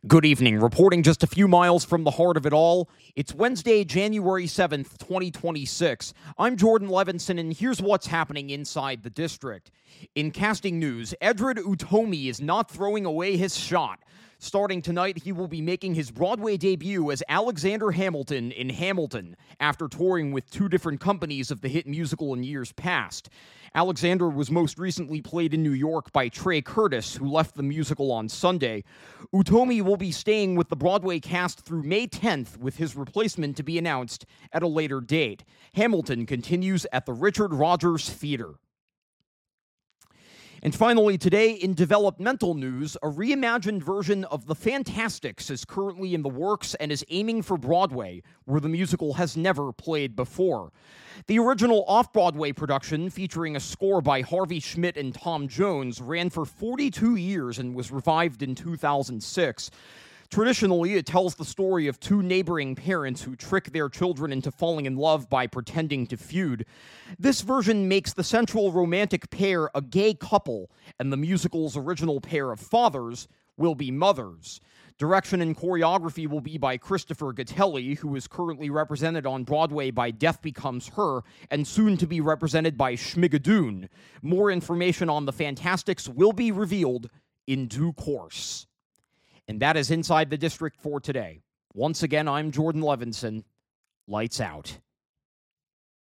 Good evening. Reporting just a few miles from the heart of it all, it's Wednesday, January 7th, 2026. I'm Jordan Levinson, and here's what's happening inside the district. In casting news, Edward Utomi is not throwing away his shot. Starting tonight, he will be making his Broadway debut as Alexander Hamilton in Hamilton, after touring with two different companies of the hit musical in years past. Alexander was most recently played in New York by Trey Curtis, who left the musical on Sunday. Utomi will be staying with the Broadway cast through May 10th, with his replacement to be announced at a later date. Hamilton continues at the Richard Rodgers Theater. And finally, today, in developmental news, a reimagined version of The Fantasticks is currently in the works and is aiming for Broadway, where the musical has never played before. The original off-Broadway production, featuring a score by Harvey Schmidt and Tom Jones, ran for 42 years and was revived in 2006. Traditionally, it tells the story of two neighboring parents who trick their children into falling in love by pretending to feud. This version makes the central romantic pair a gay couple, and the musical's original pair of fathers will be mothers. Direction and choreography will be by Christopher Gattelli, who is currently represented on Broadway by Death Becomes Her, and soon to be represented by Schmigadoon. More information on The Fantasticks will be revealed in due course. And that is Inside the District for today. Once again, I'm Jordan Levinson. Lights out.